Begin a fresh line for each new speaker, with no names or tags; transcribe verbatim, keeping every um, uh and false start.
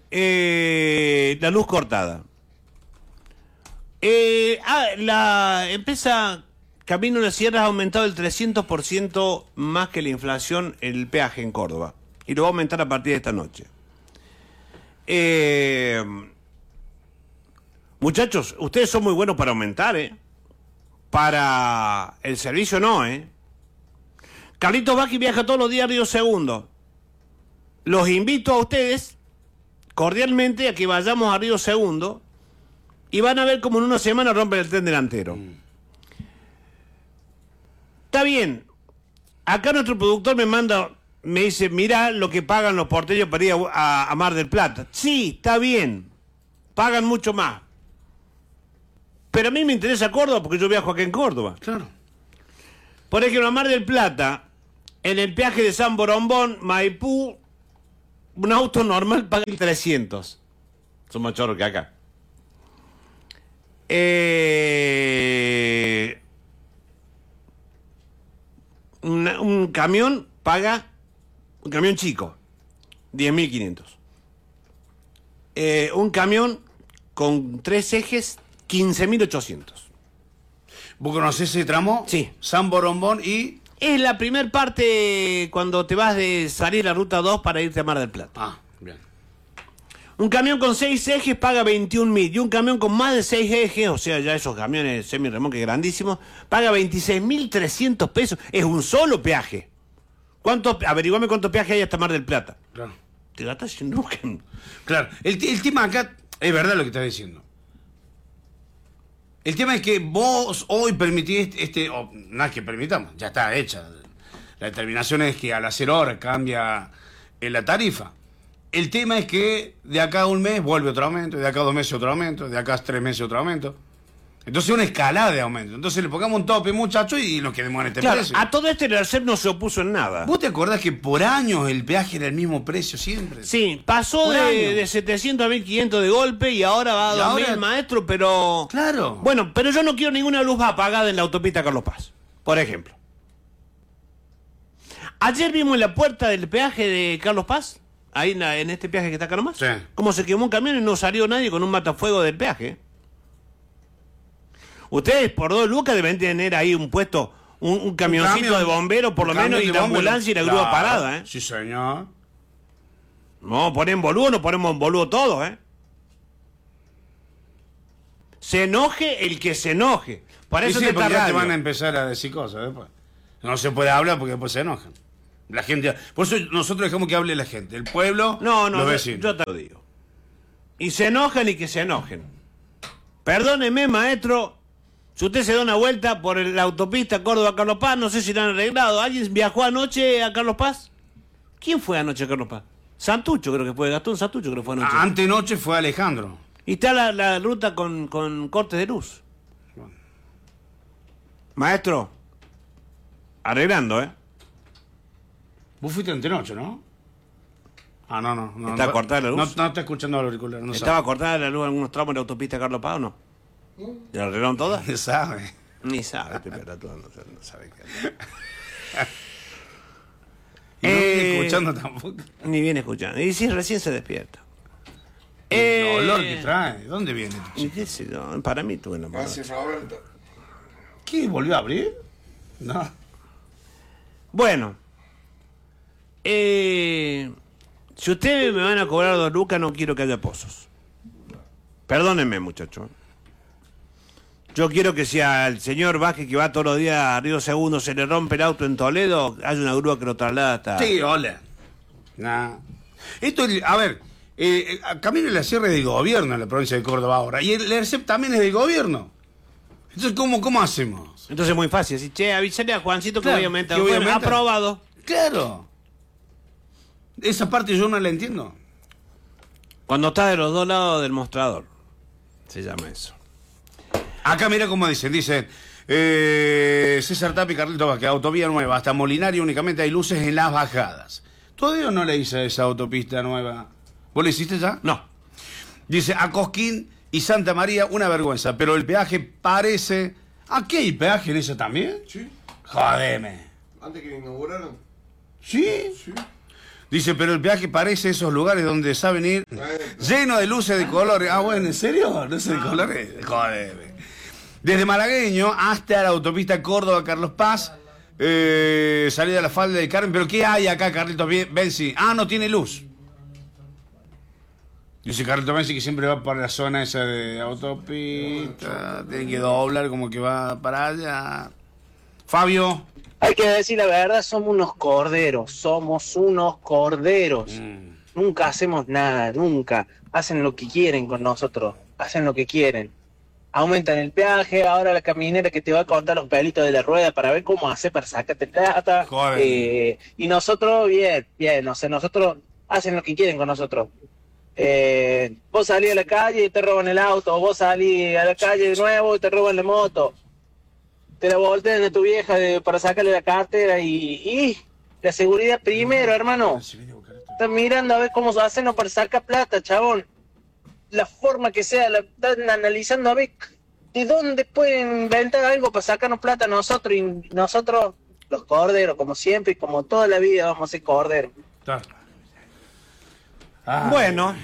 eh, la luz cortada. Eh, ah, la empresa Camino de las Sierras ha aumentado el trescientos por ciento más que la inflación en el peaje en Córdoba. Y lo va a aumentar a partir de esta noche. Eh, muchachos, ustedes son muy buenos para aumentar, ¿eh? Para el servicio no, ¿eh? Carlitos Vázquez viaja todos los días a Río Segundo. Los invito a ustedes cordialmente a que vayamos a Río Segundo y van a ver cómo en una semana rompen el tren delantero. Mm. Está bien. Acá nuestro productor me manda, me dice, mirá lo que pagan los porteños para ir a, a Mar del Plata. Sí, está bien. Pagan mucho más. Pero a mí me interesa Córdoba porque yo viajo acá en Córdoba.
Claro.
Por ejemplo, a Mar del Plata, en el peaje de San Borombón, Maipú, un auto normal paga trescientos. Son más chorros que acá. Eh, una, un camión paga, un camión chico, diez mil quinientos. Eh, un camión con tres ejes, quince mil ochocientos.
¿Vos conocés ese tramo?
Sí.
San Borombón y...
Es la primer parte cuando te vas de salir a Ruta dos para irte a Mar del Plata.
Ah, bien.
Un camión con seis ejes paga veintiún mil y un camión con más de seis ejes, o sea, ya esos camiones semi-remolque grandísimos, paga veintiséis mil trescientos pesos. Es un solo peaje. ¿Cuánto? Averiguame cuánto peaje hay hasta Mar del Plata.
Claro.
Te gastas sin nunca.
Claro. El, el tema acá es verdad lo que estás diciendo. El tema es que vos hoy permitís este, o no es que permitamos, ya está hecha. La determinación es que a las cero horas cambia la tarifa. El tema es que de acá a un mes vuelve otro aumento, de acá a dos meses otro aumento, de acá a tres meses otro aumento. Entonces una escalada de aumento. Entonces le pongamos un tope, muchachos, y nos quedemos en este
claro,
precio.
A todo este el ARSEP no se opuso en nada.
¿Vos te acordás que por años el peaje era el mismo precio siempre?
Sí, pasó de, de setecientos a mil quinientos de golpe y ahora va a dos mil, maestro, pero...
Claro.
Bueno, pero yo no quiero ninguna luz apagada en la autopista Carlos Paz, por ejemplo. Ayer vimos en la puerta del peaje de Carlos Paz, ahí en, la, en este peaje que está acá nomás,
sí,
cómo se quemó un camión y no salió nadie con un matafuego del peaje. Ustedes por dos lucas deben tener ahí un puesto, un, un camioncito un camión, de bomberos por lo menos, y la ambulancia y la grúa claro, parada, ¿eh?
Sí, señor.
No, ponen boludo, no ponemos boludo todo, ¿eh? Se enoje el que se enoje. Por eso
sí,
te,
sí, porque ya te van a empezar a decir cosas después. No se puede hablar porque después se enojan. La gente, por eso nosotros dejamos que hable la gente, el pueblo,
no, no,
los
yo,
vecinos.
Yo te lo digo. Y se enojan y que se enojen. Perdóneme, maestro, si usted se da una vuelta por la autopista Córdoba-Carlos Paz, no sé si lo han arreglado. ¿Alguien viajó anoche a Carlos Paz? ¿Quién fue anoche a Carlos Paz? Santucho creo que fue, Gastón Santucho creo que fue anoche.
Antenoche fue Alejandro.
Y está la, la ruta con, con cortes de luz. Bueno. Maestro, arreglando, ¿eh?
Vos fuiste antenoche, ¿no? Ah, no, no. no
¿Está
no,
cortada la luz?
No, no está escuchando el auricular. No
¿Estaba
sabe.
cortada la luz en algunos tramos de la autopista Carlos Paz o no? ¿Ya arreglaron todas?
Ni sabe.
Ni sabe, este pelotudo, no, no sabe qué hacer.
Y no eh, viene escuchando tampoco.
Ni viene escuchando. Y si recién se despierta.
El
eh,
olor que trae. ¿Dónde viene?
¿Qué sé yo? Para mí tú no.
Gracias, Roberto.
¿Qué? ¿Volvió a abrir? No.
Bueno. Eh, si ustedes me van a cobrar dos lucas, no quiero que haya pozos. Perdónenme, muchachos. Yo quiero que si al señor Vázquez, que va todos los días a Río Segundo, se le rompe el auto en Toledo, haya una grúa que lo traslada hasta...
Sí, hola. Nah. Esto, a ver, eh, Camino de la Sierra es del gobierno en la provincia de Córdoba ahora, y el ERSEP también es del gobierno. Entonces, ¿cómo, cómo hacemos?
Entonces es muy fácil. Si, che, avísale a Juancito que
claro,
voy a aumentar.
Que voy a aumentar.
Aprobado.
Claro. Esa parte yo no la entiendo.
Cuando está de los dos lados del mostrador. Se llama eso.
Acá mira cómo dicen, dicen eh, César Tapi y Carlito Vázquez, autovía nueva, hasta Molinari únicamente hay luces en las bajadas. ¿Todavía no le hice esa autopista nueva? ¿Vos le hiciste ya?
No.
Dice, a Cosquín y Santa María una vergüenza, pero el peaje parece... ¿Aquí hay peaje en eso también?
Sí.
Jodeme.
Antes que inauguraron.
¿Sí?
Sí.
Dice, pero el peaje parece esos lugares donde saben ir lleno de luces de colores. Ah, bueno, ¿en serio? ¿Luces de colores? Joder. Desde Malagueño hasta la autopista Córdoba-Carlos Paz, eh, salida a la falda de Carmen. ¿Pero qué hay acá, Carlitos Benzi? Ah, no tiene luz. Dice Carlitos Benzi que siempre va para la zona esa de autopista. Tiene que doblar como que va para allá. Fabio.
Hay que decir la verdad, somos unos corderos, somos unos corderos. Mm. Nunca hacemos nada, nunca. Hacen lo que quieren con nosotros, hacen lo que quieren. Aumentan el peaje, ahora la caminera que te va a contar los pelitos de la rueda para ver cómo hace para sacarte plata. Eh, y nosotros, bien, bien, o sea, nosotros hacen lo que quieren con nosotros. Eh, vos salís a la calle y te roban el auto, vos salís a la calle de nuevo y te roban la moto. Te la voltean a tu vieja de, para sacarle la cartera y, y la seguridad primero, hermano. Están mirando a ver cómo hacen para sacar plata, chabón. La forma que sea, la están analizando a ver de dónde pueden inventar algo para sacarnos plata a nosotros. Y nosotros, los corderos, como siempre y como toda la vida, vamos a ser corderos.
Ah. Bueno,